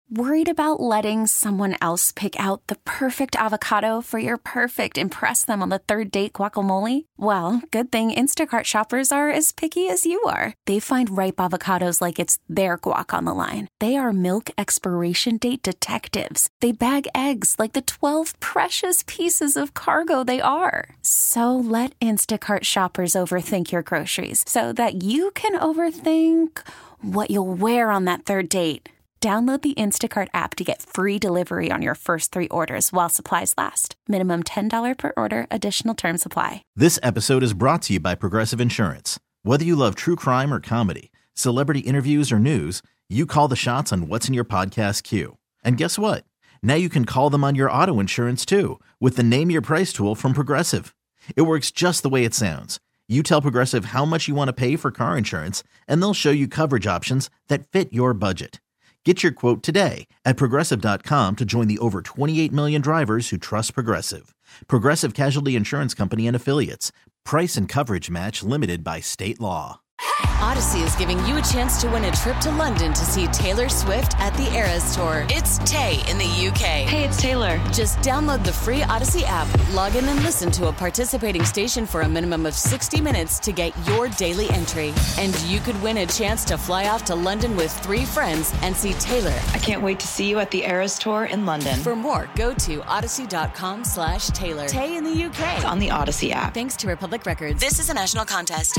Worried about letting someone else pick out the perfect avocado for your perfect impress them on the third date guacamole? Well, good thing Instacart shoppers are as picky as you are. They find ripe avocados like it's their guac on the line. They are milk expiration date detectives. They bag eggs like the 12 precious pieces of cargo they are. So let Instacart shoppers overthink your groceries so that you can overthink what you'll wear on that third date. Download the Instacart app to get free delivery on your first 3 orders while supplies last. Minimum $10 per order. Additional terms apply. This episode is brought to you by Progressive Insurance. Whether you love true crime or comedy, celebrity interviews or news, you call the shots on what's in your podcast queue. And guess what? Now you can call them on your auto insurance too with the Name Your Price tool from Progressive. It works just the way it sounds. You tell Progressive how much you want to pay for car insurance, and they'll show you coverage options that fit your budget. Get your quote today at Progressive.com to join the over 28 million drivers who trust Progressive. Progressive Casualty Insurance Company and Affiliates. Price and coverage match limited by state law. Odyssey is giving you a chance to win a trip to London to see Taylor Swift at the Eras Tour. It's Tay in the UK. Hey, it's Taylor. Just download the free Odyssey app, log in and listen to a participating station for a minimum of 60 minutes to get your daily entry. And you could win a chance to fly off to London with 3 friends and see Taylor. I can't wait to see you at the Eras Tour in London. For more, go to odyssey.com/Taylor. Tay in the UK. It's on the Odyssey app. Thanks to Republic Records. This is a national contest.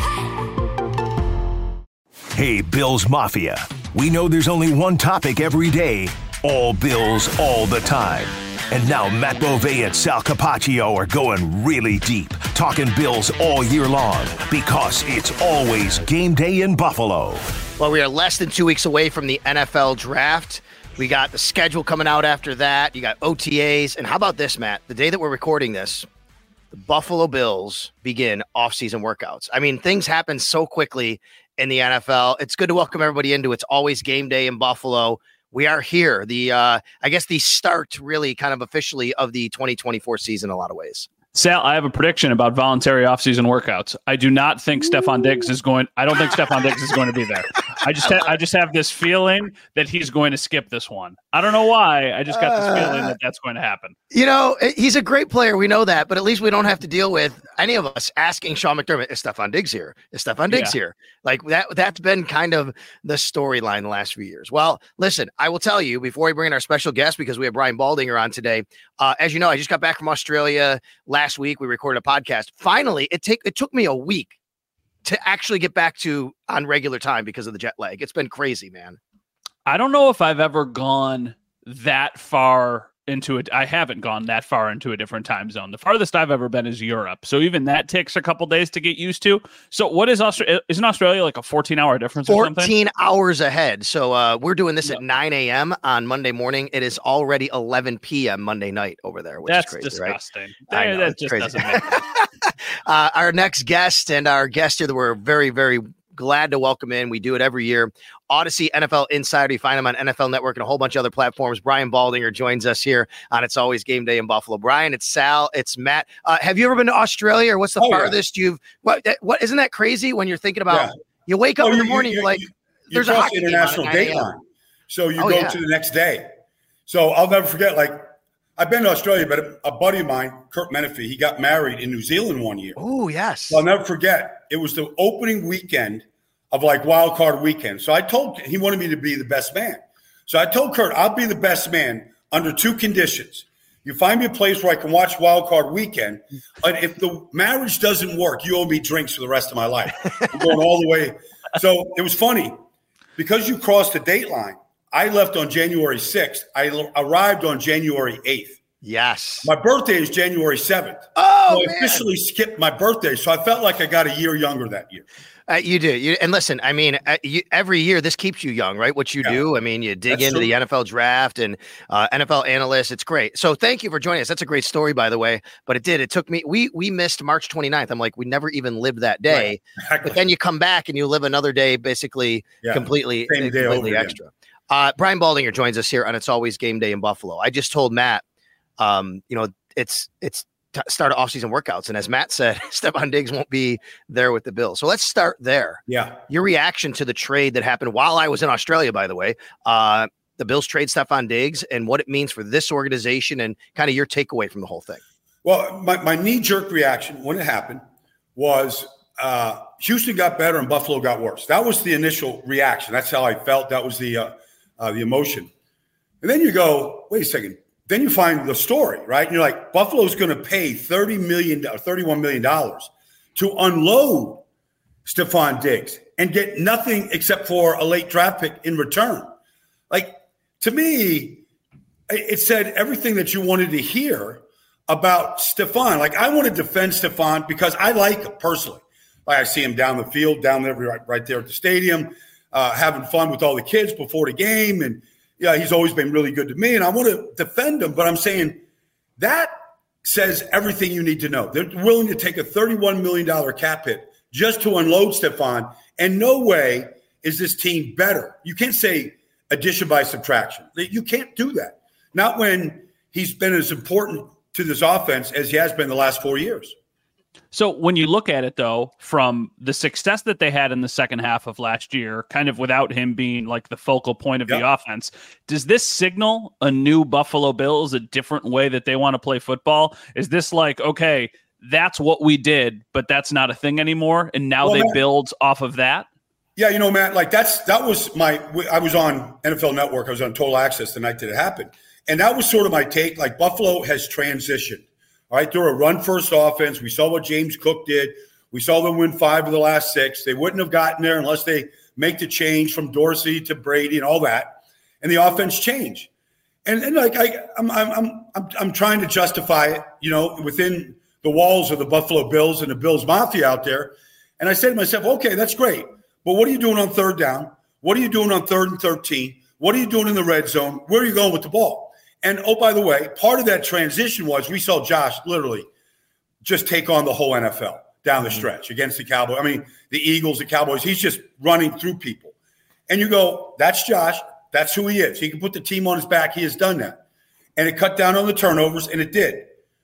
Hey, Bills Mafia. We know there's only one topic every day. All Bills, all the time. And now Matt Bove and Sal Capaccio are going really deep, talking Bills all year long, because it's always game day in Buffalo. Well, we are less than 2 weeks away from the NFL draft. We got the schedule coming out after that. You got OTAs. And how about this, Matt? The day that we're recording this, the Buffalo Bills begin off-season workouts. I mean, things happen so quickly in the NFL. It's good to welcome everybody into It's Always Game Day in Buffalo. We are here. I guess the start really kind of officially of the 2024 season in a lot of ways. Sal, I have a prediction about voluntary offseason workouts. I do not think Stefon Diggs is going. I don't think Stefon Diggs is going to be there. I just have this feeling that he's going to skip this one. I don't know why. I just got this feeling that that's going to happen. You know, he's a great player. We know that, but at least we don't have to deal with any of us asking Sean McDermott, is Stefon Diggs here? Is Stefon Diggs here? Like that's been kind of the storyline the last few years. Well, listen, I will tell you before we bring in our special guest, because we have Brian Baldinger on today. As you know, I just got back from Australia last week. We recorded a podcast. Finally, it took me a week to actually get back to on regular time because of the jet lag. It's been crazy, man. I don't know if I've ever gone that far into it. I haven't gone that far into a different time zone. The farthest I've ever been is Europe. So even that takes a couple days to get used to. So what is Australia? Isn't Australia like a 14-hour difference or something? 14 hours ahead. So we're doing this at 9 a.m. on Monday morning. It is already 11 p.m. Monday night over there, which That's is crazy, disgusting. Right? I know, that just crazy. doesn't make sense. Our next guest and our guest here that we're very, very glad to welcome in. We do it every year. Odyssey NFL Insider. You find him on NFL Network and a whole bunch of other platforms. Brian Baldinger joins us here on It's Always Game Day in Buffalo. Brian, it's Sal, it's Matt. Have you ever been to Australia, or what's the farthest you've? What isn't that crazy when you're thinking about? You wake up in the morning, you're like, there's a hockey international dateline, so you go to the next day. So I'll never forget. Like, I've been to Australia, but a buddy of mine, Kurt Menefee, he got married in New Zealand one year. Oh, yes. So I'll never forget. It was the opening weekend of like wild card weekend. So I told he wanted me to be the best man. So I told Kurt, I'll be the best man under 2 conditions. You find me a place where I can watch wild card weekend. And if the marriage doesn't work, you owe me drinks for the rest of my life. I'm going all the way. So it was funny because you crossed the date line. I left on January 6th. I arrived on January 8th. Yes. My birthday is January 7th. Oh, so I officially skipped my birthday. So I felt like I got a year younger that year. You do. And listen, I mean, every year this keeps you young, right? What you do. I mean, you dig into the NFL draft and NFL analysts. It's great. So thank you for joining us. That's a great story, by the way. But it took me, we missed March 29th. I'm like, we never even lived that day. Right. Exactly. But then you come back and you live another day, basically completely extra. Brian Baldinger joins us here on It's Always Game Day in Buffalo. I just told Matt, it's start off-season workouts. And as Matt said, Stefon Diggs won't be there with the Bills. So let's start there. Yeah. Your reaction to the trade that happened while I was in Australia, by the way, the Bills trade Stefon Diggs and what it means for this organization and kind of your takeaway from the whole thing? Well, my knee-jerk reaction when it happened was Houston got better and Buffalo got worse. That was the initial reaction. That's how I felt. That was the emotion. And then you go, wait a second. Then you find the story, right? And you're like, Buffalo's going to pay $31 million to unload Stefon Diggs and get nothing except for a late draft pick in return. Like, to me, it said everything that you wanted to hear about Stefon. Like, I want to defend Stefon because I like him personally. Like, I see him down the field, down there, right there at the stadium, having fun with all the kids before the game. And, yeah, he's always been really good to me. And I want to defend him. But I'm saying that says everything you need to know. They're willing to take a $31 million cap hit just to unload Stefon. And no way is this team better. You can't say addition by subtraction. You can't do that. Not when he's been as important to this offense as he has been the last 4 years. So when you look at it, though, from the success that they had in the second half of last year, kind of without him being like the focal point of the offense, does this signal a new Buffalo Bills, a different way that they want to play football? Is this like, okay, that's what we did, but that's not a thing anymore, and now they build off of that? Yeah, Matt, like that was I was on NFL Network. I was on Total Access the night that it happened. And that was sort of my take. Like, Buffalo has transitioned. All right, they're a run-first offense. We saw what James Cook did. We saw them win 5 of the last 6. They wouldn't have gotten there unless they make the change from Dorsey to Brady and all that. And the offense changed. And like I'm trying to justify it, within the walls of the Buffalo Bills and the Bills Mafia out there. And I said to myself, okay, that's great. But what are you doing on third down? What are you doing on 3rd and 13? What are you doing in the red zone? Where are you going with the ball? And, oh, by the way, part of that transition was we saw Josh literally just take on the whole NFL down the stretch against the Cowboys. I mean, the Eagles, the Cowboys, he's just running through people. And you go, that's Josh. That's who he is. He can put the team on his back. He has done that. And it cut down on the turnovers, and it did.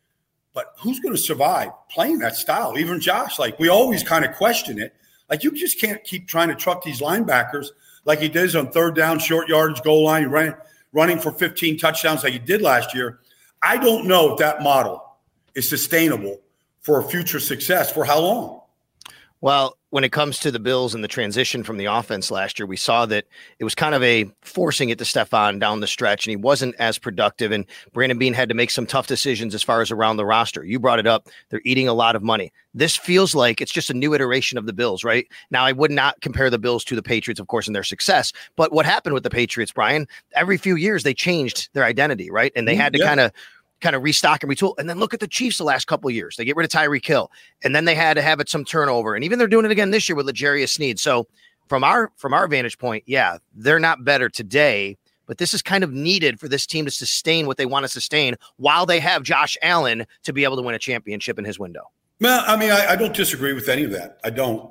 But who's going to survive playing that style? Even Josh, like, we always kind of question it. Like, you just can't keep trying to truck these linebackers like he does on third down, short yardage, goal line, running for 15 touchdowns like he did last year. I don't know if that model is sustainable for future success. For how long? Well, when it comes to the Bills and the transition from the offense last year, we saw that it was kind of a forcing it to Stefon down the stretch, and he wasn't as productive. And Brandon Beane had to make some tough decisions as far as around the roster. You brought it up. They're eating a lot of money. This feels like it's just a new iteration of the Bills, right? Now, I would not compare the Bills to the Patriots, of course, in their success. But what happened with the Patriots, Brian, every few years they changed their identity, right? And they had to kind of restock and retool. And then look at the Chiefs the last couple of years. They get rid of Tyreek Hill, and then they had to have some turnover. And even they're doing it again this year with L'Jarius Sneed. So from our vantage point, yeah, they're not better today, but this is kind of needed for this team to sustain what they want to sustain while they have Josh Allen to be able to win a championship in his window. Well, I mean, I don't disagree with any of that. I don't.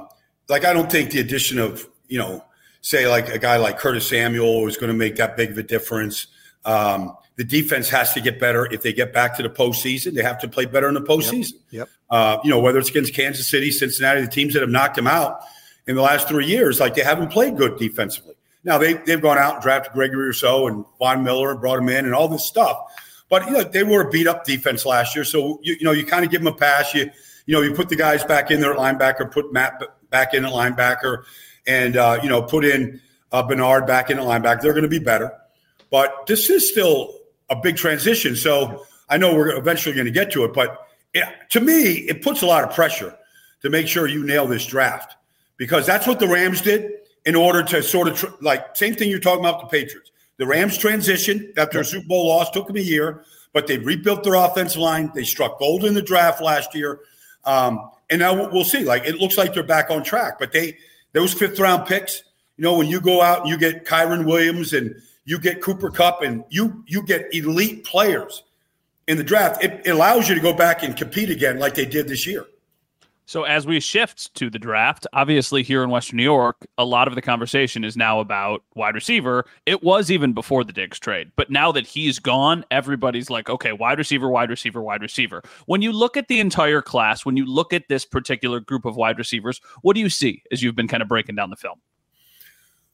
I don't think the addition of, say like a guy like Curtis Samuel is going to make that big of a difference. The defense has to get better. If they get back to the postseason, they have to play better in the postseason. Yep. Whether it's against Kansas City, Cincinnati, the teams that have knocked them out in the last 3 years, like they haven't played good defensively. Now they've gone out and drafted Gregory Rousseau and Von Miller and brought him in and all this stuff. But they were a beat up defense last year. So you kind of give them a pass. You put the guys back in there at linebacker, put Matt back in at linebacker, and put in Bernard back in at linebacker. They're going to be better. But this is still a big transition. So I know we're eventually going to get to it, but to me, it puts a lot of pressure to make sure you nail this draft, because that's what the Rams did in order to sort of same thing you're talking about the Patriots. The Rams transitioned after a Super Bowl loss, took them a year, but they rebuilt their offensive line. They struck gold in the draft last year. And now we'll see. Like, it looks like they're back on track, but those 5th round picks, when you go out and you get Kyron Williams and you get Cooper Kupp and you get elite players in the draft, it allows you to go back and compete again like they did this year. So as we shift to the draft, obviously here in Western New York, a lot of the conversation is now about wide receiver. It was even before the Diggs trade, but now that he's gone, everybody's like, okay, wide receiver, wide receiver, wide receiver. When you look at the entire class, when you look at this particular group of wide receivers, what do you see as you've been kind of breaking down the film?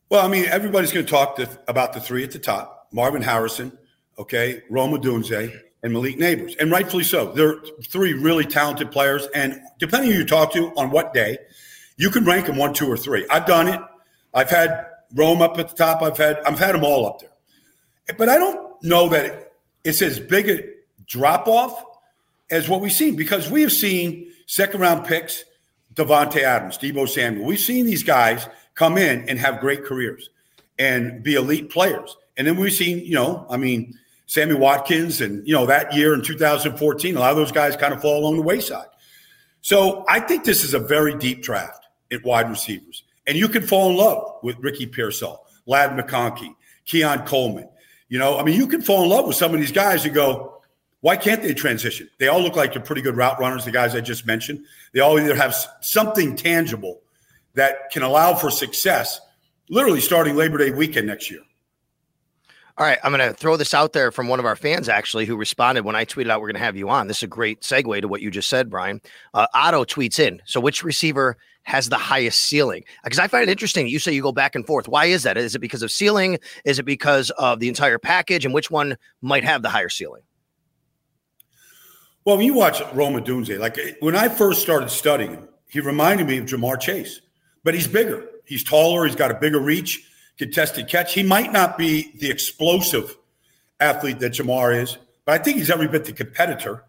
Well, I mean, everybody's going to talk about the three at the top: Marvin Harrison, okay, Rome Odunze, and Malik Neighbors, and rightfully so. They're three really talented players, and depending who you talk to on what day, you can rank them 1, 2, or 3. I've done it. I've had Rome up at the top. I've had them all up there, but I don't know that it's as big a drop off as what we've seen, because we have seen second round picks, Davante Adams, Deebo Samuel. We've seen these guys come in and have great careers and be elite players. And then we've seen, Sammy Watkins and, that year in 2014, a lot of those guys kind of fall along the wayside. So I think this is a very deep draft at wide receivers. And you can fall in love with Ricky Pearsall, Ladd McConkey, Keon Coleman. You can fall in love with some of these guys and go, why can't they transition? They all look like they're pretty good route runners, the guys I just mentioned. They all either have something tangible that can allow for success, literally starting Labor Day weekend next year. All right, I'm going to throw this out there from one of our fans, actually, who responded when I tweeted out we're going to have you on. This is a great segue to what you just said, Brian. Otto tweets in, so which receiver has the highest ceiling? Because I find it interesting. You say you go back and forth. Why is that? Is it because of ceiling? Is it because of the entire package? And which one might have the higher ceiling? Well, when you watch Rome Odunze, like when I first started studying him, he reminded me of Jamar Chase. But he's bigger. He's taller. He's got a bigger reach, contested catch. He might not be the explosive athlete that Jamar is, but I think he's every bit the competitor.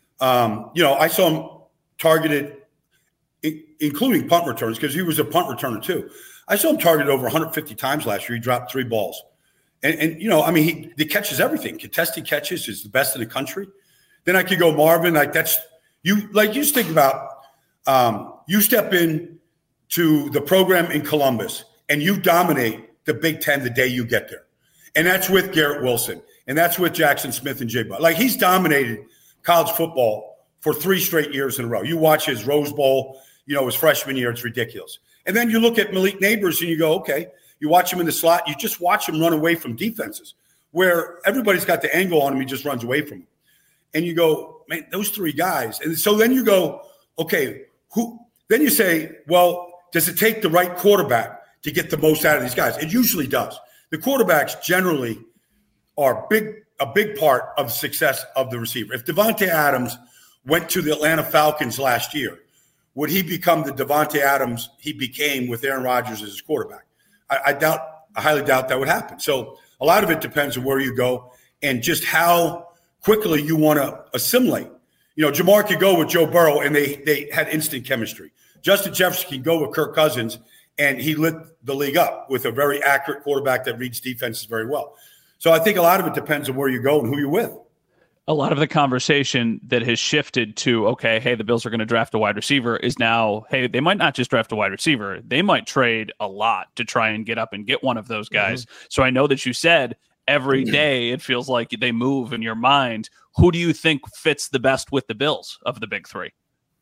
I saw him targeted, including punt returns, because he was a punt returner too. I saw him targeted over 150 times last year. He dropped 3 balls. He catches everything. Contested catches is the best in the country. Then I could go Marvin. You just think about you step in to the program in Columbus and you dominate the Big Ten the day you get there. And that's with Garrett Wilson. And that's with Jackson Smith and Jay Butt. Like, he's dominated college football for 3 straight years in a row. You watch his Rose Bowl, his freshman year, it's ridiculous. And then you look at Malik Neighbors and you go, okay, you watch him in the slot, you just watch him run away from defenses where everybody's got the angle on him, he just runs away from them. And you go, man, those 3 guys. And so then you go, okay, then you say, well, does it take the right quarterback to get the most out of these guys? It usually does. The quarterbacks generally are a big part of the success of the receiver. If Davante Adams went to the Atlanta Falcons last year, would he become the Davante Adams he became with Aaron Rodgers as his quarterback? I highly doubt that would happen. So a lot of it depends on where you go and just how quickly you want to assimilate. Jamar could go with Joe Burrow and they had instant chemistry. Justin Jefferson can go with Kirk Cousins and he lit the league up with a very accurate quarterback that reads defenses very well. So I think a lot of it depends on where you go and who you're with. A lot of the conversation that has shifted to, okay, hey, the Bills are going to draft a wide receiver is now, hey, they might not just draft a wide receiver. They might trade a lot to try and get up and get one of those guys. Mm-hmm. So I know that you said every day it feels like they move in your mind. Who do you think fits the best with the Bills of the big 3?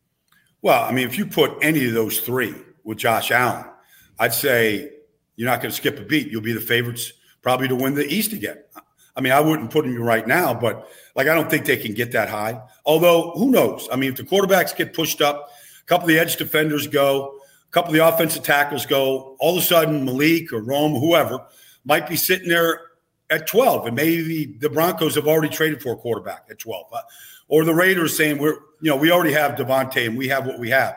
Well, if you put any of those 3 with Josh Allen, I'd say you're not going to skip a beat. You'll be the favorites probably to win the East again. I wouldn't put them right now, but I don't think they can get that high. Although, who knows? If the quarterbacks get pushed up, a couple of the edge defenders go, a couple of the offensive tackles go, all of a sudden Malik or Rome, whoever, might be sitting there at 12, and maybe the Broncos have already traded for a quarterback at 12. Or the Raiders saying, we already have Davante and we have what we have.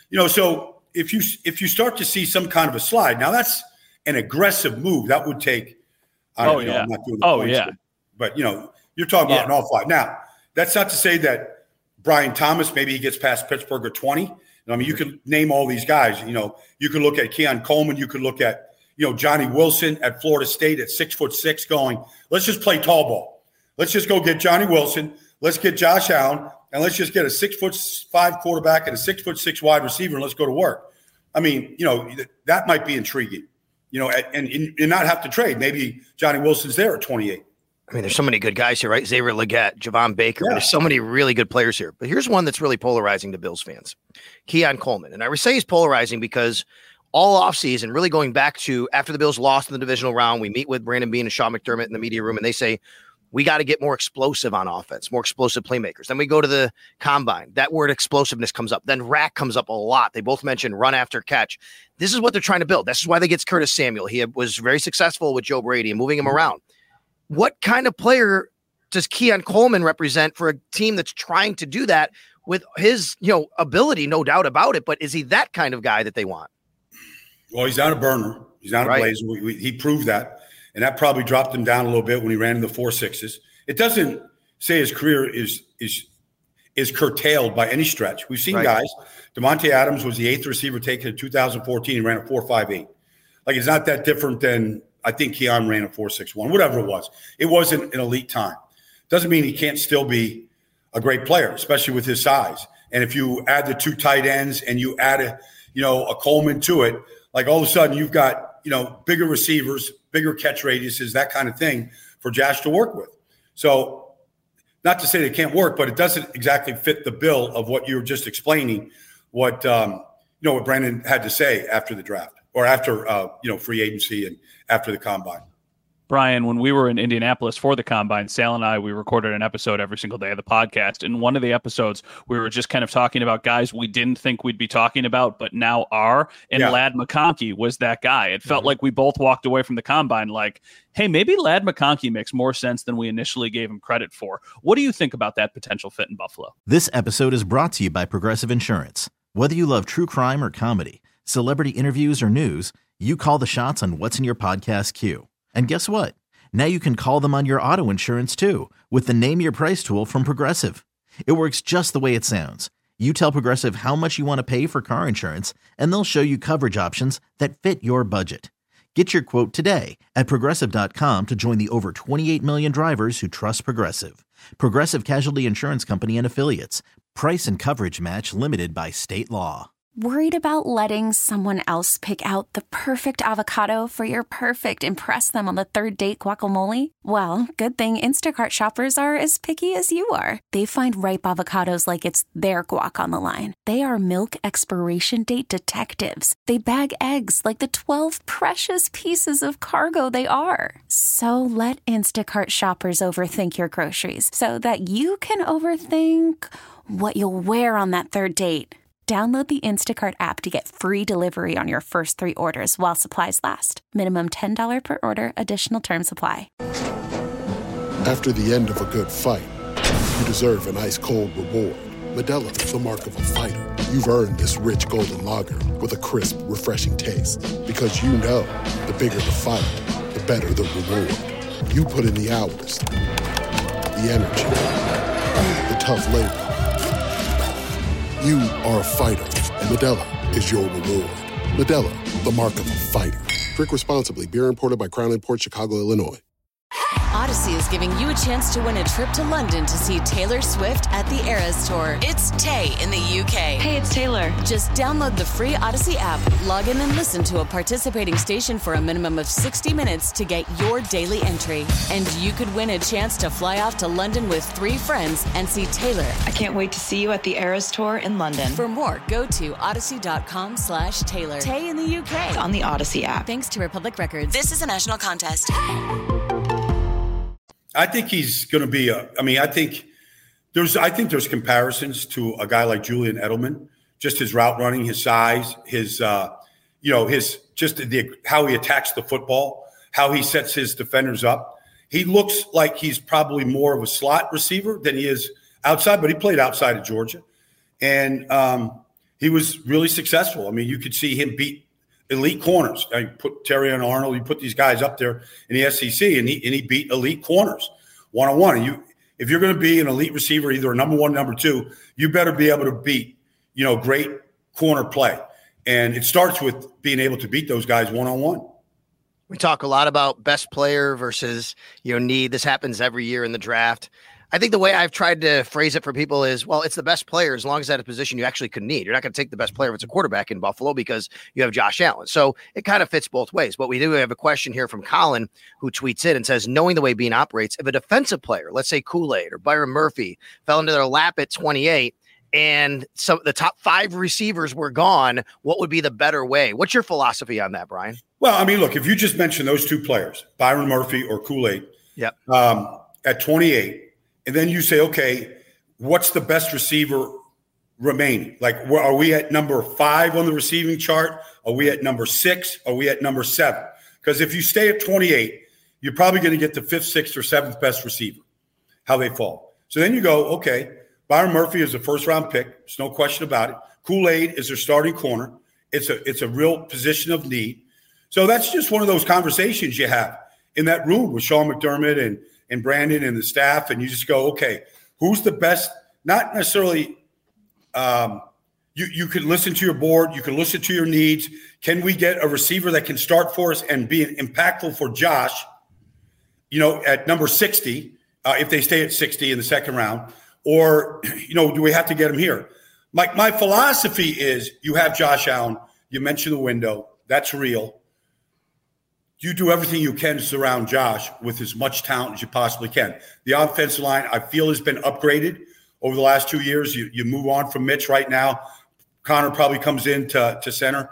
So if you start to see some kind of a slide, now that's an aggressive move. That would take – I'm not doing the points, but you're talking about an all 5. Now, that's not to say that Brian Thomas, maybe he gets past Pittsburgh at 20. You can name all these guys. You can look at Keon Coleman. You could look at, Johnny Wilson at Florida State at 6'6", going, let's just play tall ball. Let's just go get Johnny Wilson. Let's get Josh Allen, and let's just get a 6'5" quarterback and a 6'6" wide receiver, and let's go to work. That might be intriguing. And not have to trade. Maybe Johnny Wilson's there at 28. There's so many good guys here, right? Xavier Legette, Javon Baker. Yeah. There's so many really good players here. But here's one that's really polarizing to Bills fans. Keon Coleman. And I would say he's polarizing because all offseason, really going back to after the Bills lost in the divisional round, we meet with Brandon Beane and Sean McDermott in the media room, and they say, we got to get more explosive on offense, more explosive playmakers. Then we go to the combine. That word explosiveness comes up. Then rack comes up a lot. They both mentioned run after catch. This is what they're trying to build. This is why they get Curtis Samuel. He was very successful with Joe Brady and moving him around. What kind of player does Keon Coleman represent for a team that's trying to do that with his, ability, no doubt about it, but is he that kind of guy that they want? Well, he's not a burner. He's not a blazer. He proved that. And that probably dropped him down a little bit when he ran in the 4.6s. It doesn't say his career is curtailed by any stretch. We've seen guys. Davante Adams was the 8th receiver taken in 2014. He ran a 4.58. Like, it's not that different than I think Keon ran a 4.61, whatever it was. It wasn't an elite time. Doesn't mean he can't still be a great player, especially with his size. And if you add the 2 tight ends and you add a Coleman to it, like all of a sudden you've got, bigger receivers, bigger catch radiuses, that kind of thing for Josh to work with. So not to say they can't work, but it doesn't exactly fit the bill of what you were just explaining, what Brandon had to say after the draft or after, free agency and after the combine. Brian, when we were in Indianapolis for the combine, Sal and I, we recorded an episode every single day of the podcast. In one of the episodes, we were just kind of talking about guys we didn't think we'd be talking about, but now are. And Ladd McConkey was that guy. It felt like we both walked away from the combine like, hey, maybe Ladd McConkey makes more sense than we initially gave him credit for. What do you think about that potential fit in Buffalo? This episode is brought to you by Progressive Insurance. Whether you love true crime or comedy, celebrity interviews or news, you call the shots on what's in your podcast queue. And guess what? Now you can call them on your auto insurance too with the Name Your Price tool from Progressive. It works just the way it sounds. You tell Progressive how much you want to pay for car insurance, and they'll show you coverage options that fit your budget. Get your quote today at Progressive.com to join the over 28 million drivers who trust Progressive. Progressive Casualty Insurance Company and Affiliates. Price and coverage match limited by state law. Worried about letting someone else pick out the perfect avocado for your perfect impress them on the third date guacamole? Well, good thing Instacart shoppers are as picky as you are. They find ripe avocados like it's their guac on the line. They are milk expiration date detectives. They bag eggs like the 12 precious pieces of cargo they are. So let Instacart shoppers overthink your groceries so that you can overthink what you'll wear on that third date. Download the Instacart app to get free delivery on your first 3 orders while supplies last. Minimum $10 per order. Additional terms apply. After the end of a good fight, you deserve an ice-cold reward. Modelo is the mark of a fighter. You've earned this rich golden lager with a crisp, refreshing taste. Because you know, the bigger the fight, the better the reward. You put in the hours, the energy, the tough labor. You are a fighter, and Modelo is your reward. Modelo, the mark of a fighter. Drink responsibly. Beer imported by Crown Imports, Chicago, Illinois. Odyssey is giving you a chance to win a trip to London to see Taylor Swift at the Eras Tour. It's Tay in the UK. Hey, it's Taylor. Just download the free Odyssey app, log in and listen to a participating station for a minimum of 60 minutes to get your daily entry. And you could win a chance to fly off to London with 3 friends and see Taylor. I can't wait to see you at the Eras Tour in London. For more, go to odyssey.com/Taylor. Tay in the UK. It's on the Odyssey app. Thanks to Republic Records. This is a national contest. I think he's going to be I think there's comparisons to a guy like Julian Edelman, just his route running, his size, his how he attacks the football, how he sets his defenders up. He looks like he's probably more of a slot receiver than he is outside, but he played outside of Georgia, and he was really successful. I mean, you could see him beat elite corners. I put Terry and Arnold, you put these guys up there in the SEC, and he beat elite corners one-on-one. And if you're going to be an elite receiver, either a number 1, number 2, you better be able to beat, great corner play. And it starts with being able to beat those guys one-on-one. We talk a lot about best player versus, need. This happens every year in the draft. I think the way I've tried to phrase it for people is, well, it's the best player as long as at a position you actually could need. You're not going to take the best player if it's a quarterback in Buffalo because you have Josh Allen. So it kind of fits both ways. But we do have a question here from Colin who tweets in and says, knowing the way Bean operates, if a defensive player, let's say Kool-Aid or Byron Murphy, fell into their lap at 28 and so the top 5 receivers were gone, what would be the better way? What's your philosophy on that, Brian? Well, I mean, look, if you just mentioned those 2 players, Byron Murphy or Kool-Aid, yep. at 28, and then you say, okay, what's the best receiver remaining? Like, are we at number 5 on the receiving chart? Are we at number 6? Are we at number 7? Because if you stay at 28, you're probably going to get the 5th, 6th, or 7th best receiver, how they fall. So then you go, okay, Byron Murphy is a first-round pick. There's no question about it. Kool-Aid is their starting corner. It's a real position of need. So that's just one of those conversations you have in that room with Sean McDermott and Brandon and the staff, and you just go, okay, who's the best? Not necessarily you can listen to your board. You can listen to your needs. Can we get a receiver that can start for us and be impactful for Josh, at number 60, if they stay at 60 in the second round? Or, do we have to get him here? My philosophy is you have Josh Allen. You mentioned the window. That's real. You do everything you can to surround Josh with as much talent as you possibly can. The offensive line, I feel, has been upgraded over the last 2 years. You move on from Mitch right now. Connor probably comes in to center.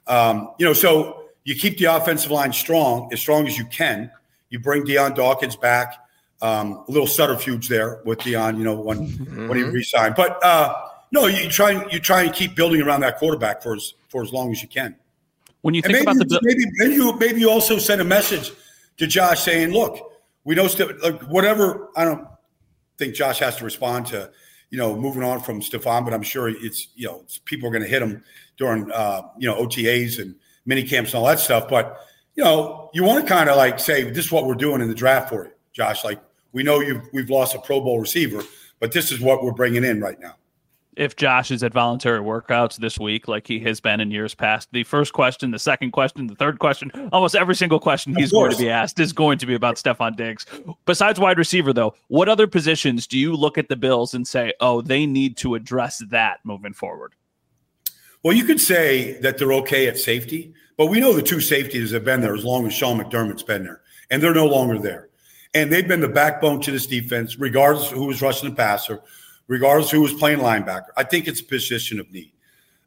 So you keep the offensive line as strong as you can. You bring Deion Dawkins back. A little subterfuge there with Deion, when he re-signed. But no, you try and keep building around that quarterback for as long as you can. When you think about maybe you also send a message to Josh saying, "Look, we know whatever." I don't think Josh has to respond to moving on from Stephon, but I'm sure it's people are going to hit him during OTAs and mini camps and all that stuff. But you want to kind of like say, "This is what we're doing in the draft for you, Josh." Like, we know we've lost a Pro Bowl receiver, but this is what we're bringing in right now. If Josh is at voluntary workouts this week, like he has been in years past, the first question, the second question, the third question, almost every single question he's going to be asked is going to be about Stephon Diggs. Besides wide receiver, though, what other positions do you look at the Bills and say, oh, they need to address that moving forward? Well, you could say that they're okay at safety, but we know the 2 safeties have been there as long as Sean McDermott's been there, and they're no longer there. And they've been the backbone to this defense, regardless of who was rushing the passer, regardless of who was playing linebacker. I think it's a position of need.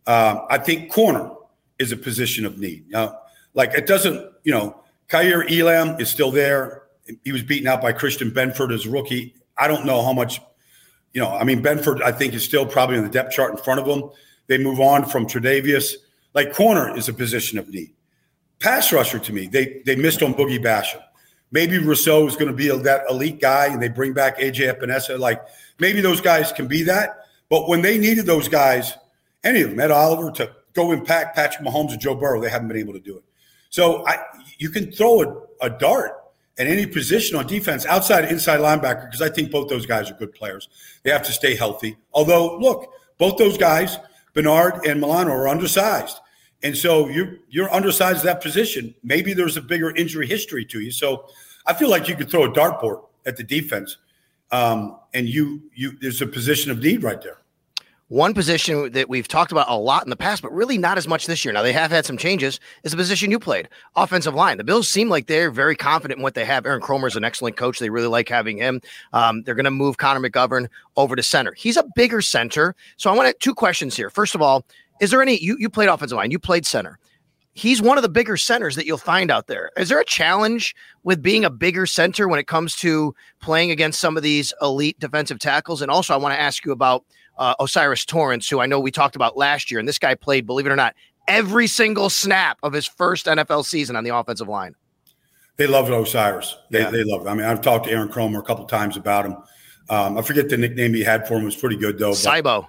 I think corner is a position of need. It doesn't, Kaiir Elam is still there. He was beaten out by Christian Benford as a rookie. I don't know how much, Benford, I think, is still probably on the depth chart in front of him. They move on from Tre'Davious. Corner is a position of need. Pass rusher, to me, they missed on Boogie Basham. Maybe Rousseau is going to be that elite guy, and they bring back A.J. Epinesa. Maybe those guys can be that. But when they needed those guys, any of them, Ed Oliver, to go impact Patrick Mahomes and Joe Burrow, they haven't been able to do it. So you can throw a dart at any position on defense outside inside linebacker, because I think both those guys are good players. They have to stay healthy. Although, look, both those guys, Bernard and Milano, are undersized. And so you're undersized at that position. Maybe there's a bigger injury history to you. So I feel like you could throw a dartboard at the defense, and there's a position of need right there. One position that we've talked about a lot in the past, but really not as much this year. Now, they have had some changes, is the position you played, offensive line. The Bills seem like they're very confident in what they have. Aaron Kromer is an excellent coach. They really like having him. They're going to move Connor McGovern over to center. He's a bigger center. So I want 2 questions here. First of all, is there any, you played offensive line, you played center. He's one of the bigger centers that you'll find out there. Is there a challenge with being a bigger center when it comes to playing against some of these elite defensive tackles? And also I want to ask you about O'Cyrus Torrence, who I know we talked about last year. And this guy played, believe it or not, every single snap of his first NFL season on the offensive line. They love O'Cyrus. They love it. I've talked to Aaron Kromer a couple of times about him. I forget the nickname he had for him. It was pretty good, though. Cybo.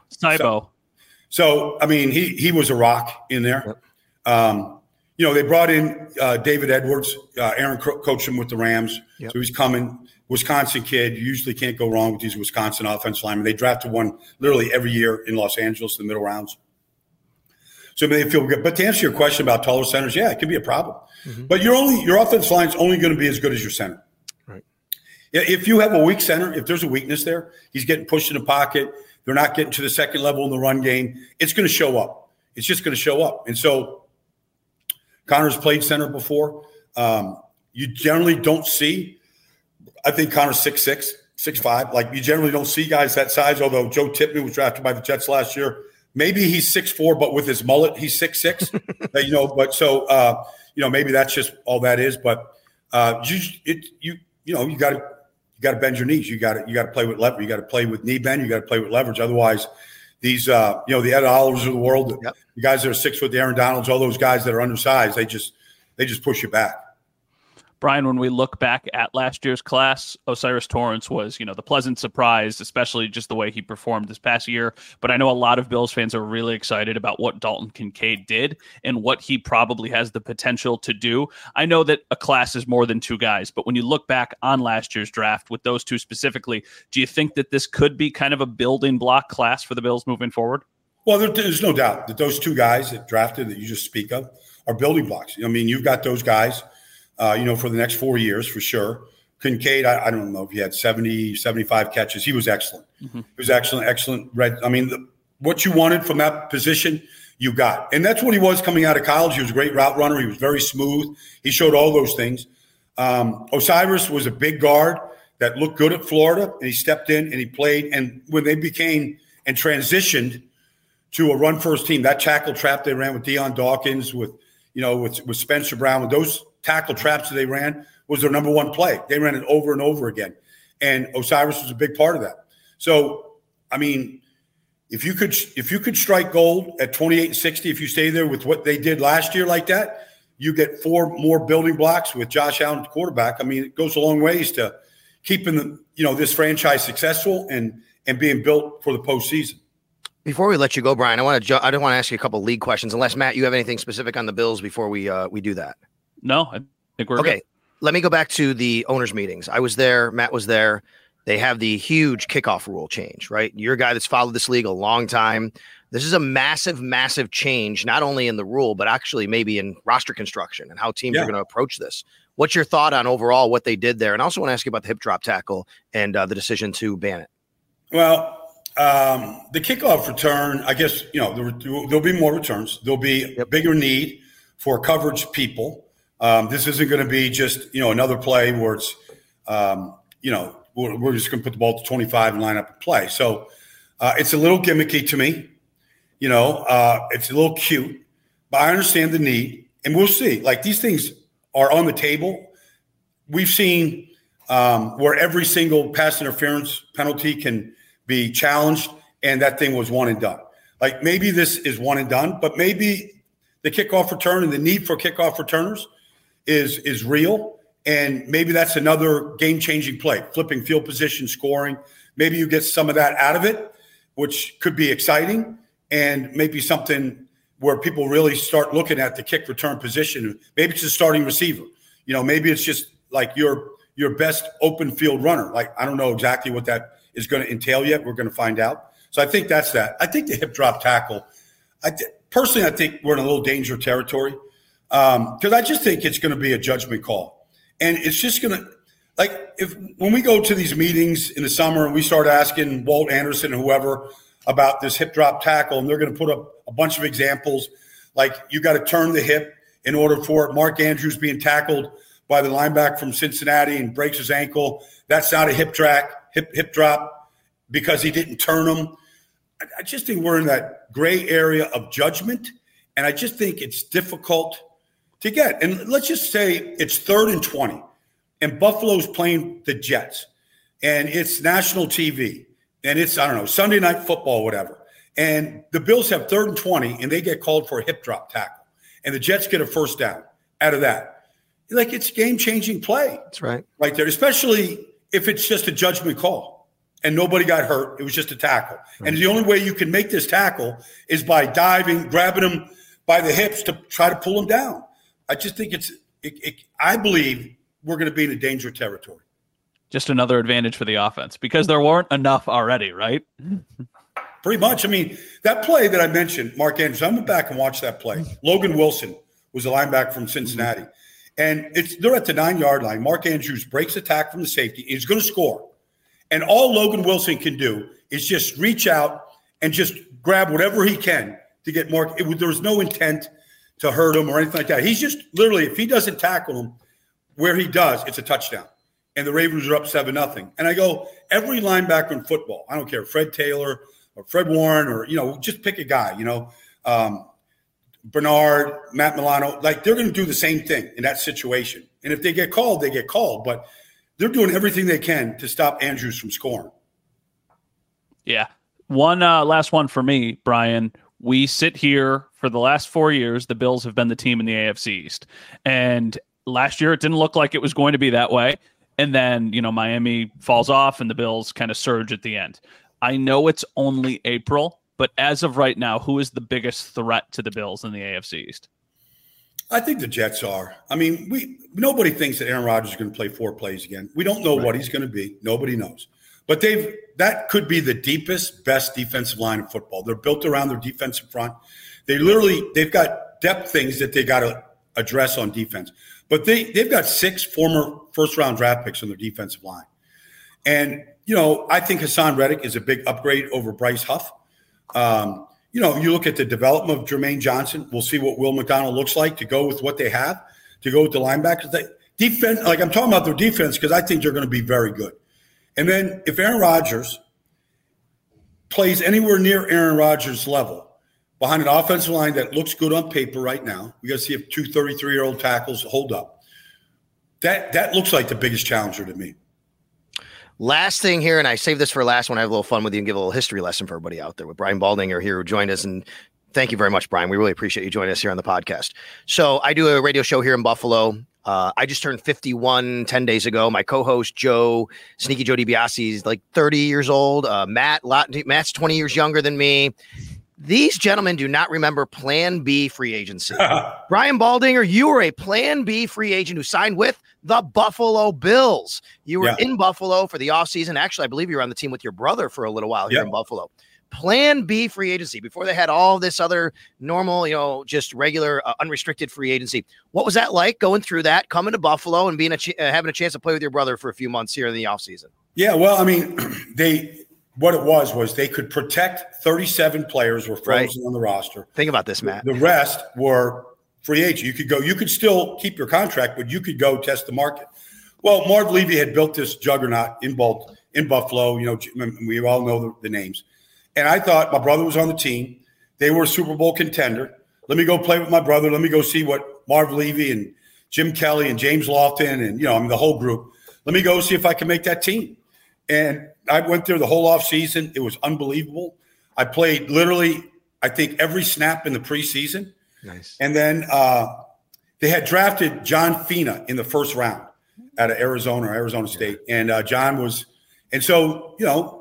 So, he was a rock in there. They brought in David Edwards. Aaron coached him with the Rams. Yep. So he's coming. Wisconsin kid. You usually can't go wrong with these Wisconsin offensive linemen. They drafted one literally every year in Los Angeles in the middle rounds. So they feel good. But to answer your question about taller centers, yeah, it could be a problem. Mm-hmm. But your offensive line is only going to be as good as your center. Right. If you have a weak center, if there's a weakness there, he's getting pushed in the pocket, they're not getting to the second level in the run game, it's going to show up. It's just going to show up. And so Connor's played center before. You generally don't see, I think Connor's 6'6", 6'5". You generally don't see guys that size, although Joe Tippmann was drafted by the Jets last year. Maybe he's 6'4", but with his mullet, he's 6'6". Maybe that's just all that is. But you got to you got to bend your knees. You got to play with leverage. You got to play with knee bend. You got to play with leverage. Otherwise, these the Ed Olivers of the world, the guys that are 6 foot, the Aaron Donalds, all those guys that are undersized, they just push you back. Brian, when we look back at last year's class, O'Cyrus Torrence was, the pleasant surprise, especially just the way he performed this past year. But I know a lot of Bills fans are really excited about what Dalton Kincaid did and what he probably has the potential to do. I know that a class is more than 2 guys, but when you look back on last year's draft with those 2 specifically, do you think that this could be kind of a building block class for the Bills moving forward? Well, there's no doubt that those 2 guys that drafted that you just speak of are building blocks. I mean, you've got those guys for the next 4 years for sure. Kincaid, I don't know if he had 70, 75 catches. He was excellent. Mm-hmm. He was excellent. What you wanted from that position, you got. And that's what he was coming out of college. He was a great route runner. He was very smooth. He showed all those things. O'Cyrus was a big guard that looked good at Florida, and he stepped in and he played. And when they became and transitioned to a run-first team, that tackle trap they ran with Deion Dawkins, with Spencer Brown, with those tackle traps that they ran was their number 1 play. They ran it over and over again. And O'Cyrus was a big part of that. So, I mean, if you could strike gold at 28-60, if you stay there with what they did last year like that, you get 4 more building blocks with Josh Allen quarterback. I mean, it goes a long ways to keeping this franchise successful and being built for the postseason. Before we let you go, Brian, I don't want to ask you a couple league questions, unless Matt, you have anything specific on the Bills before we do that. No, I think we're okay. Good. Let me go back to the owners' meetings. I was there. Matt was there. They have the huge kickoff rule change, right? You're a guy that's followed this league a long time. This is a massive, massive change, not only in the rule, but actually maybe in roster construction and how teams are going to approach this. What's your thought on overall what they did there? And I also want to ask you about the hip drop tackle and the decision to ban it. Well, the kickoff return, I guess, there'll be more returns. There'll be a bigger need for coverage people. This isn't going to be just, another play where it's, we're just going to put the ball to 25 and line up and play. So it's a little gimmicky to me. It's a little cute, but I understand the need. And we'll see. Like, these things are on the table. We've seen where every single pass interference penalty can be challenged, and that thing was one and done. Like, maybe this is one and done, but maybe the kickoff return and the need for kickoff returners is real, and maybe that's another game-changing play, flipping field position, scoring. Maybe you get some of that out of it, which could be exciting, and maybe something where people really start looking at the kick return position. Maybe it's a starting receiver. Maybe it's just like your best open field runner. Like, I don't know exactly what that is going to entail yet. We're going to find out. So I think that's that. I think the hip drop tackle, personally, I think we're in a little danger territory. Because I just think it's going to be a judgment call. And it's just going to, when we go to these meetings in the summer and we start asking Walt Anderson and whoever about this hip drop tackle, and they're going to put up a bunch of examples, like you got to turn the hip in order for Mark Andrews being tackled by the linebacker from Cincinnati and breaks his ankle. That's not a hip drop because he didn't turn him. I just think we're in that gray area of judgment, and I just think it's difficult to get. And let's just say it's 3rd and 20, and Buffalo's playing the Jets, and it's national TV, and it's, Sunday Night Football, whatever. And the Bills have 3rd and 20, and they get called for a hip drop tackle, and the Jets get a first down out of that. Like, it's game-changing play. That's right. Right there, especially if it's just a judgment call and nobody got hurt. It was just a tackle. Right. And the only way you can make this tackle is by diving, grabbing him by the hips to try to pull him down. I just think I believe we're going to be in a danger territory. Just another advantage for the offense because there weren't enough already, right? Pretty much. I mean, that play that I mentioned, Mark Andrews, I went back and watched that play. Logan Wilson was a linebacker from Cincinnati. And they're at the 9-yard line. Mark Andrews breaks the tackle from the safety. He's going to score. And all Logan Wilson can do is just reach out and just grab whatever he can to get Mark. There was no intent to hurt him or anything like that. He's just literally, if he doesn't tackle him where he does, it's a touchdown. And the Ravens are up 7-0. And I go, every linebacker in football, I don't care, Fred Taylor or Fred Warren or, just pick a guy, Bernard, Matt Milano, like they're going to do the same thing in that situation. And if they get called, they get called. But they're doing everything they can to stop Andrews from scoring. Yeah. One last one for me, Brian. We sit here for the last 4 years. The Bills have been the team in the AFC East. And last year, it didn't look like it was going to be that way. And then, Miami falls off and the Bills kind of surge at the end. I know it's only April, but as of right now, who is the biggest threat to the Bills in the AFC East? I think the Jets are. I mean, nobody thinks that Aaron Rodgers is going to play 4 plays again. We don't know what he's going to be. Nobody knows. But that could be the deepest, best defensive line in football. They're built around their defensive front. They've got depth things that they got to address on defense. But they've got 6 former first-round draft picks on their defensive line. And, I think Hassan Reddick is a big upgrade over Bryce Huff. You look at the development of Jermaine Johnson. We'll see what Will McDonald looks like to go with what they have, to go with the linebackers. Defense, like I'm talking about their defense because I think they're going to be very good. And then if Aaron Rodgers plays anywhere near Aaron Rodgers' level behind an offensive line that looks good on paper right now, we got to see if 2 33-year-old tackles hold up. That looks like the biggest challenger to me. Last thing here, and I saved this for last when I have a little fun with you and give a little history lesson for everybody out there with Brian Baldinger here who joined us. And thank you very much, Brian. We really appreciate you joining us here on the podcast. So I do a radio show here in Buffalo. I just turned 51 10 days ago. My co-host, Sneaky Joe DiBiase, is like 30 years old. Matt's 20 years younger than me. These gentlemen do not remember Plan B free agency. Brian Baldinger, you were a Plan B free agent who signed with the Buffalo Bills. You were in Buffalo for the offseason. Actually, I believe you were on the team with your brother for a little while here in Buffalo. Plan B free agency before they had all this other normal, just regular unrestricted free agency. What was that like going through that, coming to Buffalo and being having a chance to play with your brother for a few months here in the offseason? Yeah, well, I mean, what it was they could protect 37 players were frozen on the roster. Think about this, Matt. The rest were free agent. You could still keep your contract, but you could go test the market. Well, Marv Levy had built this juggernaut in Buffalo. We all know the names. And I thought my brother was on the team. They were a Super Bowl contender. Let me go play with my brother. Let me go see what Marv Levy and Jim Kelly and James Lofton and, the whole group. Let me go see if I can make that team. And I went there the whole offseason. It was unbelievable. I played literally, I think, every snap in the preseason. Nice. And then they had drafted John Fina in the first round out of Arizona State. And John was – and so,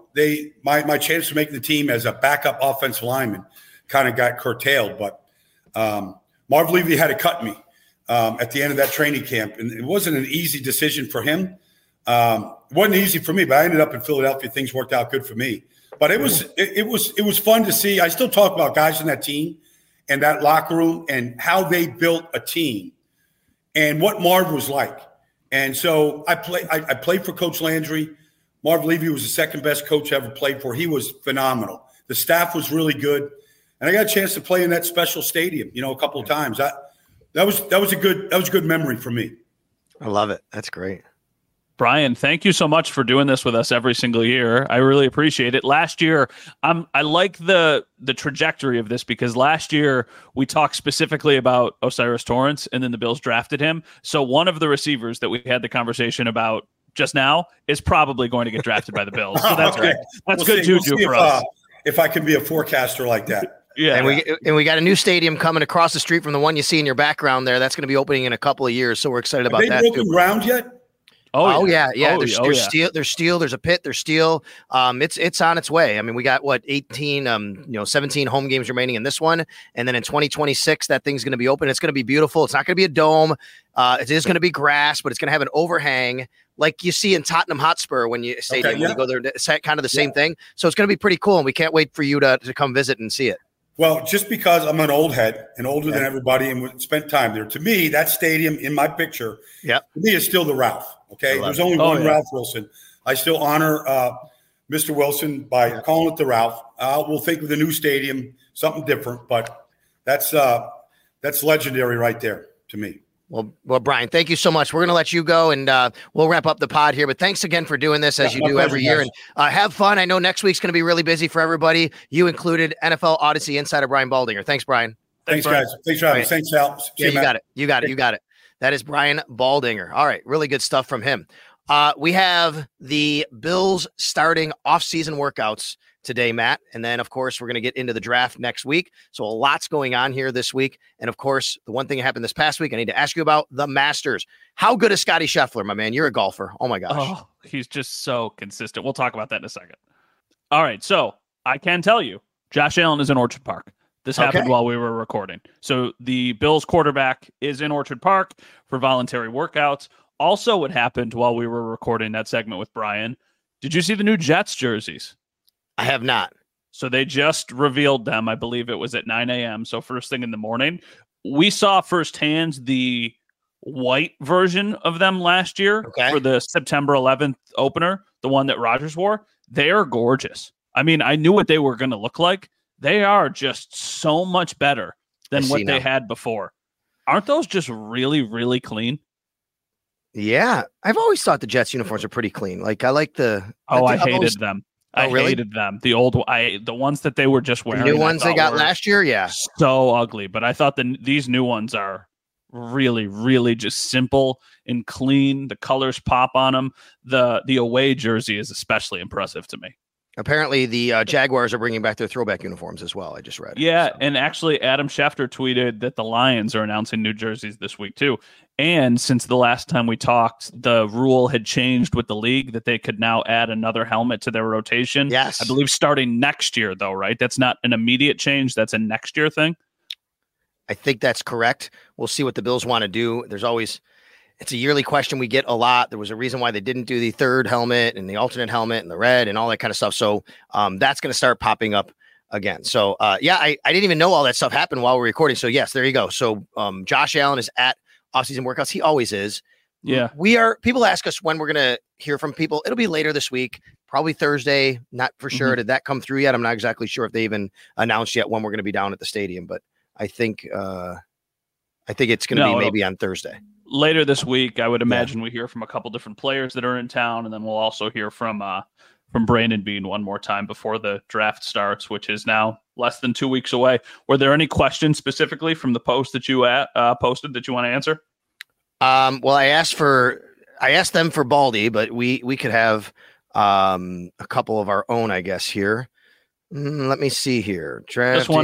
my chance to make the team as a backup offensive lineman kind of got curtailed. But Marv Levy had to cut me at the end of that training camp. And it wasn't an easy decision for him. It wasn't easy for me, but I ended up in Philadelphia. Things worked out good for me. But it was fun to see. I still talk about guys in that team and that locker room and how they built a team and what Marv was like. And so I played for Coach Landry. Marv Levy was the second best coach I ever played for. He was phenomenal. The staff was really good. And I got a chance to play in that special stadium, a couple of times. That was a good memory for me. I love it. That's great. Brian, thank you so much for doing this with us every single year. I really appreciate it. Last year, I like the trajectory of this because last year we talked specifically about O'Cyrus Torrence and then the Bills drafted him. So one of the receivers that we had the conversation about just now is probably going to get drafted by the Bills. So that's good. That's good juju for us. If I can be a forecaster like that. Yeah. And we got a new stadium coming across the street from the one you see in your background there. That's going to be opening in a couple of years. So we're excited about that. Have they broken ground yet? Oh yeah. There's steel. There's steel. There's a pit. There's steel. It's on its way. I mean, we got 17 home games remaining in this one, and then in 2026, that thing's going to be open. It's going to be beautiful. It's not going to be a dome. It is going to be grass, but it's going to have an overhang like you see in Tottenham Hotspur when you when you go there. It's kind of the same thing. So it's going to be pretty cool, and we can't wait for you to come visit and see it. Well, just because I'm an old head and older than everybody and spent time there, to me, that stadium in my picture, to me, is still the Ralph. Okay, there's only one Ralph Wilson. I still honor Mr. Wilson by calling it the Ralph. We'll think of the new stadium, something different, but that's legendary right there to me. Well, Brian, thank you so much. We're going to let you go, and we'll wrap up the pod here. But thanks again for doing this as you do every year. And have fun. I know next week's going to be really busy for everybody. You included. NFL Odyssey insider Brian Baldinger. Thanks, Brian. Thanks, guys. Thanks for having me. Thanks, Sal. Yeah, you got it. You got it. That is Brian Baldinger. All right. Really good stuff from him. We have the Bills starting off-season workouts today, Matt. And then, of course, we're going to get into the draft next week. So a lot's going on here this week. And, of course, the one thing that happened this past week, I need to ask you about the Masters. How good is Scotty Scheffler, my man? You're a golfer. Oh, my gosh. Oh, he's just so consistent. We'll talk about that in a second. All right. So I can tell you, Josh Allen is in Orchard Park. This happened while we were recording. So the Bills quarterback is in Orchard Park for voluntary workouts. Also, what happened while we were recording that segment with Brian, did you see the new Jets jerseys? I have not. So they just revealed them. I believe it was at 9 a.m. So first thing in the morning. We saw firsthand the white version of them last year for the September 11th opener, the one that Rodgers wore. They are gorgeous. I mean, I knew what they were going to look like. They are just so much better than what they had before. Aren't those just really, really clean? Yeah. I've always thought the Jets uniforms are pretty clean. Like, I like the... I hated them. I hated them. The ones that they were just wearing. The new ones they got last year, yeah. So ugly. But I thought these new ones are really, really just simple and clean. The colors pop on them. The away jersey is especially impressive to me. Apparently, the Jaguars are bringing back their throwback uniforms as well. I just read. Yeah, and actually, Adam Schefter tweeted that the Lions are announcing new jerseys this week, too. And since the last time we talked, the rule had changed with the league that they could now add another helmet to their rotation. Yes. I believe starting next year, though, right? That's not an immediate change. That's a next year thing. I think that's correct. We'll see what the Bills want to do. It's a yearly question we get a lot. There was a reason why they didn't do the third helmet and the alternate helmet and the red and all that kind of stuff. So that's going to start popping up again. So, I didn't even know all that stuff happened while we're recording. So, yes, there you go. So Josh Allen is at off-season workouts. He always is. Yeah. People ask us when we're going to hear from people. It'll be later this week, probably Thursday. Not for sure. Did that come through yet? I'm not exactly sure if they even announced yet when we're going to be down at the stadium, but I think it's going to be maybe on Thursday. Later this week, I would imagine we hear from a couple different players that are in town, and then we'll also hear from Brandon Beane one more time before the draft starts, which is now less than 2 weeks away. Were there any questions specifically from the post that you posted that you want to answer? Well, I asked them for Baldy, but we could have a couple of our own, I guess, here. Let me see here. Drafting.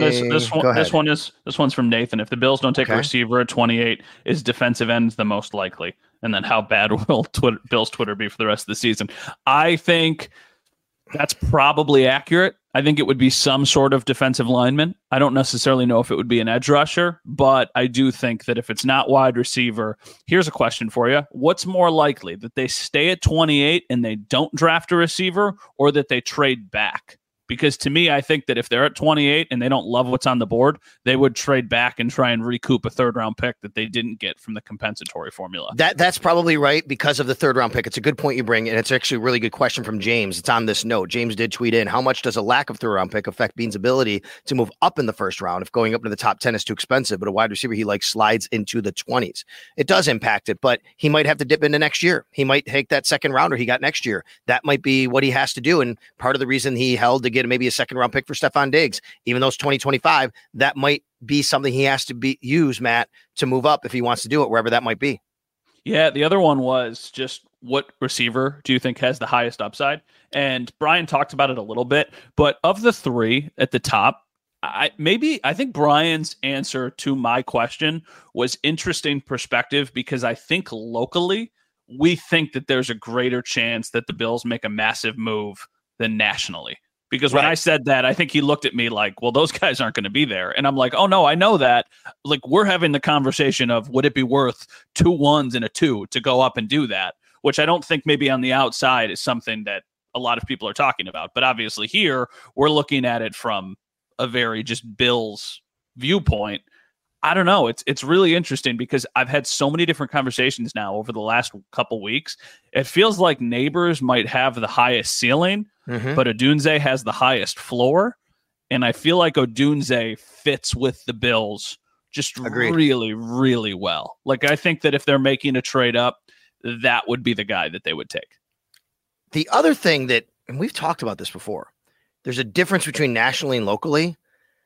This one's from Nathan. If the Bills don't take a receiver at 28, is defensive end the most likely? And then how bad will Bills Twitter be for the rest of the season? I think that's probably accurate. I think it would be some sort of defensive lineman. I don't necessarily know if it would be an edge rusher, but I do think that if it's not wide receiver, here's a question for you. What's more likely, that they stay at 28 and they don't draft a receiver, or that they trade back? Because to me, I think that if they're at 28 and they don't love what's on the board, they would trade back and try and recoup a third-round pick that they didn't get from the compensatory formula. That's probably right because of the third-round pick. It's a good point you bring, and it's actually a really good question from James. It's on this note. James did tweet in, how much does a lack of third-round pick affect Beane's ability to move up in the first round if going up into the top 10 is too expensive, but a wide receiver he likes slides into the 20s? It does impact it, but he might have to dip into next year. He might take that second rounder he got next year. That might be what he has to do, and part of the reason he held to get maybe a second-round pick for Stephon Diggs, even though it's 2025, that might be something he has to use, Matt, to move up if he wants to do it, wherever that might be. Yeah, the other one was just, what receiver do you think has the highest upside? And Brian talked about it a little bit, but of the three at the top, I think Brian's answer to my question was interesting perspective, because I think locally we think that there's a greater chance that the Bills make a massive move than nationally. Because when I said that, I think he looked at me like, well, those guys aren't going to be there. And I'm like, oh, no, I know that. Like, we're having the conversation of, would it be worth 2 1s and a 2 to go up and do that? Which I don't think maybe on the outside is something that a lot of people are talking about. But obviously here, we're looking at it from a very just Bills viewpoint. I don't know. It's really interesting because I've had so many different conversations now over the last couple weeks. It feels like Neighbors might have the highest ceiling, but Odunze has the highest floor. And I feel like Odunze fits with the Bills just really, really well. Like, I think that if they're making a trade up, that would be the guy that they would take. The other thing that, and we've talked about this before, there's a difference between nationally and locally.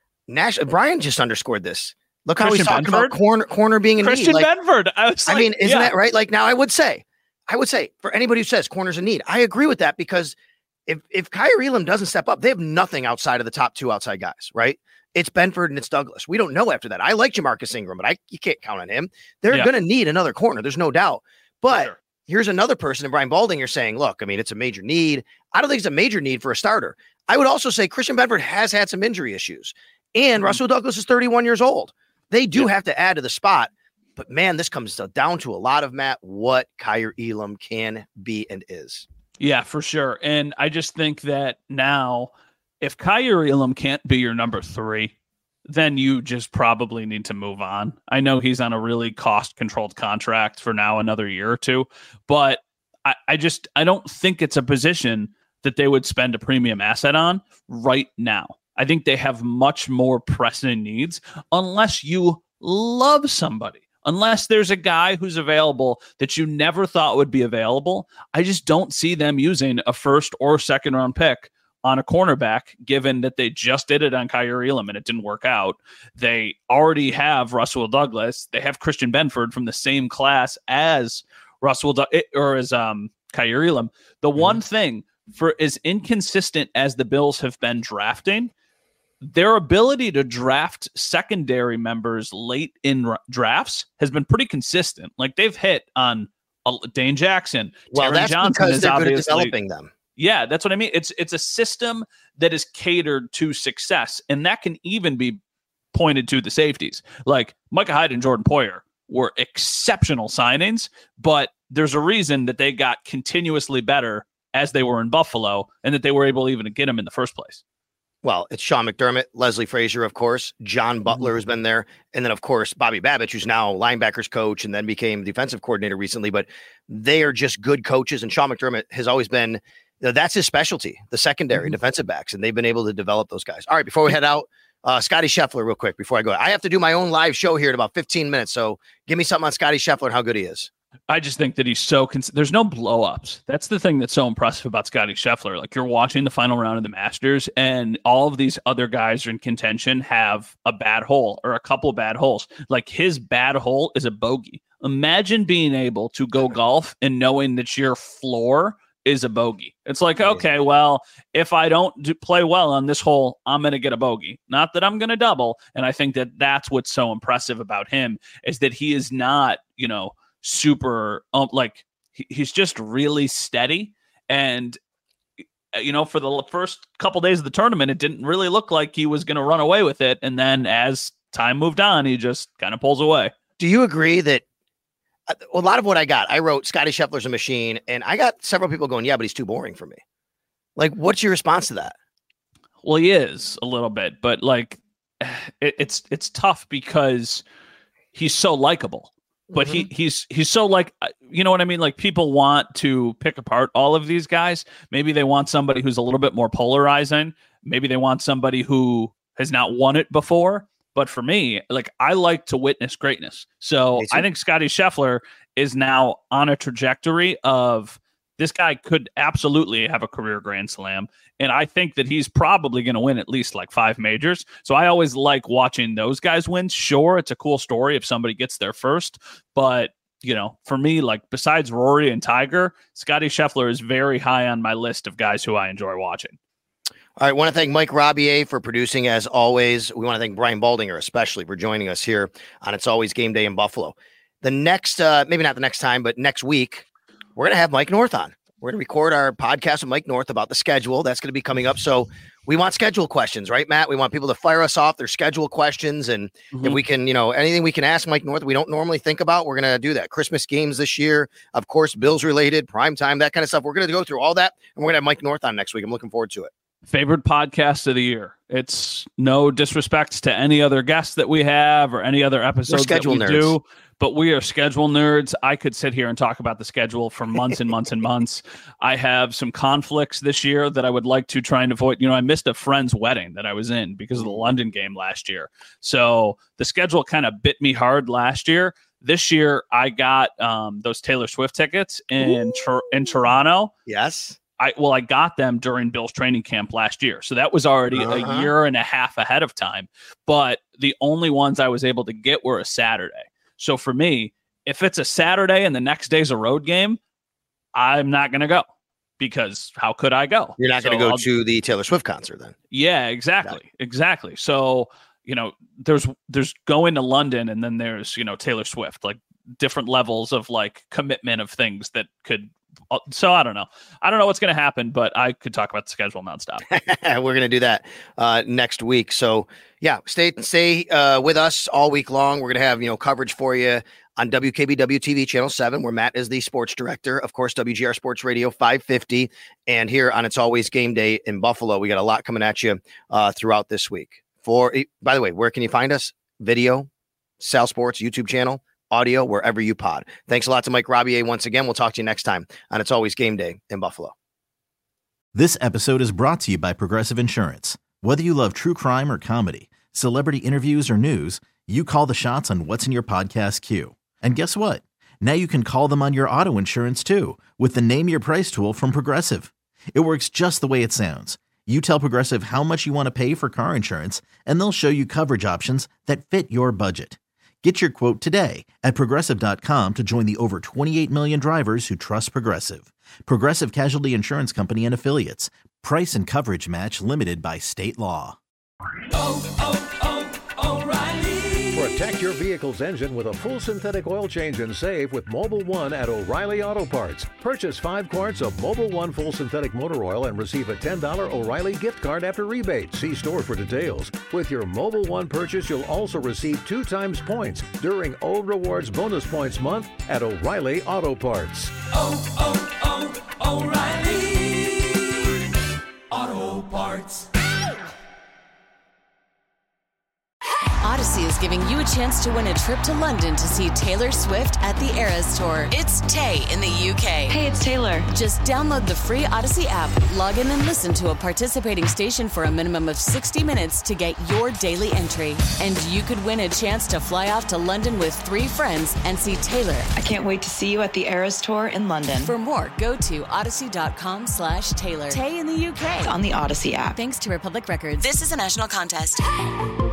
Brian just underscored this. Look how he's talking about corner being in Christian need. Benford. Isn't that right? Like, now I would say, I would say for anybody who says corners in need, I agree with that because if Kaiir Elam doesn't step up, they have nothing outside of the top two outside guys, right? It's Benford and it's Douglas. We don't know after that. I like Jamarcus Ingram, but you can't count on him. They're going to need another corner. There's no doubt. But here's another person, and Brian Balding, you're saying, look, I mean, it's a major need. I don't think it's a major need for a starter. I would also say Christian Benford has had some injury issues, and Russell Douglas is 31 years old. They do have to add to the spot. But, man, this comes down to a lot of, Matt, what Kaiir Elam can be and is. Yeah, for sure. And I just think that now, if Kaiir Elam can't be your number 3, then you just probably need to move on. I know he's on a really cost-controlled contract for now another year or two, but I don't think it's a position that they would spend a premium asset on right now. I think they have much more pressing needs unless you love somebody. Unless there's a guy who's available that you never thought would be available, I just don't see them using a first or second round pick on a cornerback, given that they just did it on Kaiir Elam and it didn't work out. They already have Russell Douglas. They have Christian Benford from the same class as Kaiir Elam. The one thing, for as inconsistent as the Bills have been drafting, their ability to draft secondary members late in drafts has been pretty consistent. Like they've hit on Dane Jackson. Well, Taron that's Johnson because they're good at developing them. Yeah, that's what I mean. It's a system that is catered to success, and that can even be pointed to the safeties. Like Micah Hyde and Jordan Poyer were exceptional signings, but there's a reason that they got continuously better as they were in Buffalo, and that they were able even to get them in the first place. Well, it's Sean McDermott, Leslie Frazier, of course, John Butler has been there. And then, of course, Bobby Babich, who's now linebackers coach and then became defensive coordinator recently. But they are just good coaches. And Sean McDermott has always been, that's his specialty, the secondary defensive backs. And they've been able to develop those guys. All right, before we head out, Scotty Scheffler real quick before I go. I have to do my own live show here in about 15 minutes. So give me something on Scotty Scheffler and how good he is. I just think that he's so there's no blow-ups. That's the thing that's so impressive about Scotty Scheffler. Like, you're watching the final round of the Masters, and all of these other guys are in contention have a bad hole or a couple of bad holes. Like, his bad hole is a bogey. Imagine being able to go golf and knowing that your floor is a bogey. It's like, okay, well, if I don't play well on this hole, I'm going to get a bogey. Not that I'm going to double. And I think that that's what's so impressive about him, is that he is not, super he's just really steady. And for the first couple days of the tournament, it didn't really look like he was going to run away with it, and then as time moved on, he just kind of pulls away. Do you agree that a lot of what I wrote Scotty Scheffler's a machine, and I got several people going, yeah, but he's too boring for me. Like, what's your response to that? Well, he is a little bit, but it's tough because he's so likable. But he's so you know what I mean? Like, people want to pick apart all of these guys. Maybe they want somebody who's a little bit more polarizing. Maybe they want somebody who has not won it before. But for me, I like to witness greatness. So I think Scotty Scheffler is now on a trajectory of, this guy could absolutely have a career Grand Slam. And I think that he's probably going to win at least 5 majors. So I always like watching those guys win. Sure, it's a cool story if somebody gets there first. But, for me, besides Rory and Tiger, Scotty Scheffler is very high on my list of guys who I enjoy watching. All right, I want to thank Mike Robier for producing, as always. We want to thank Brian Baldinger, especially, for joining us here on It's Always Game Day in Buffalo. The next, maybe not the next time, but next week, we're going to have Mike North on. We're going to record our podcast with Mike North about the schedule. That's going to be coming up. So we want schedule questions, right, Matt? We want people to fire us off their schedule questions. And if we can, anything we can ask Mike North we don't normally think about, we're going to do that. Christmas games this year, of course, Bills related, primetime, that kind of stuff. We're going to go through all that, and we're going to have Mike North on next week. I'm looking forward to it. Favorite podcast of the year. It's no disrespect to any other guests that we have or any other episodes that we do, but we are schedule nerds. I could sit here and talk about the schedule for months and months and months. I have some conflicts this year that I would like to try and avoid. I missed a friend's wedding that I was in because of the London game last year. So the schedule kind of bit me hard last year. This year, I got those Taylor Swift tickets in Toronto. Yes. I got them during Bill's training camp last year. So that was already a year and a half ahead of time. But the only ones I was able to get were a Saturday. So for me, if it's a Saturday and the next day's a road game, I'm not going to go because how could I go? You're not going to go to the Taylor Swift concert then? Yeah, exactly. So, there's going to London and then there's, Taylor Swift, like different levels of like commitment of things that could. So I don't know. I don't know what's going to happen, but I could talk about the schedule nonstop. We're going to do that next week. So yeah, stay with us all week long. We're going to have, coverage for you on WKBW TV channel 7, where Matt is the sports director. Of course, WGR Sports Radio 550. And here on It's Always Game Day in Buffalo, we got a lot coming at you throughout this week. By the way, where can you find us? Video, Sal Sports YouTube channel, audio, wherever you pod. Thanks a lot to Mike Robier once again. We'll talk to you next time on It's Always Game Day in Buffalo. This episode is brought to you by Progressive Insurance. Whether you love true crime or comedy, celebrity interviews or news, you call the shots on what's in your podcast queue. And guess what? Now you can call them on your auto insurance too with the Name Your Price tool from Progressive. It works just the way it sounds. You tell Progressive how much you want to pay for car insurance, and they'll show you coverage options that fit your budget. Get your quote today at Progressive.com to join the over 28 million drivers who trust Progressive. Progressive Casualty Insurance Company and Affiliates. Price and coverage match limited by state law. O'Reilly. Protect your vehicle's engine with a full synthetic oil change and save with Mobil 1 at O'Reilly Auto Parts. Purchase 5 quarts of Mobil 1 full synthetic motor oil and receive a $10 O'Reilly gift card after rebate. See store for details. With your Mobil 1 purchase, you'll also receive 2 times points during O Rewards Bonus Points Month at O'Reilly Auto Parts. O'Reilly Auto Parts. Odyssey is giving you a chance to win a trip to London to see Taylor Swift at the Eras Tour. It's Tay in the UK. Hey, it's Taylor. Just download the free Odyssey app, log in and listen to a participating station for a minimum of 60 minutes to get your daily entry. And you could win a chance to fly off to London with 3 friends and see Taylor. I can't wait to see you at the Eras Tour in London. For more, go to odyssey.com/Taylor. Tay in the UK. It's on the Odyssey app. Thanks to Republic Records. This is a national contest.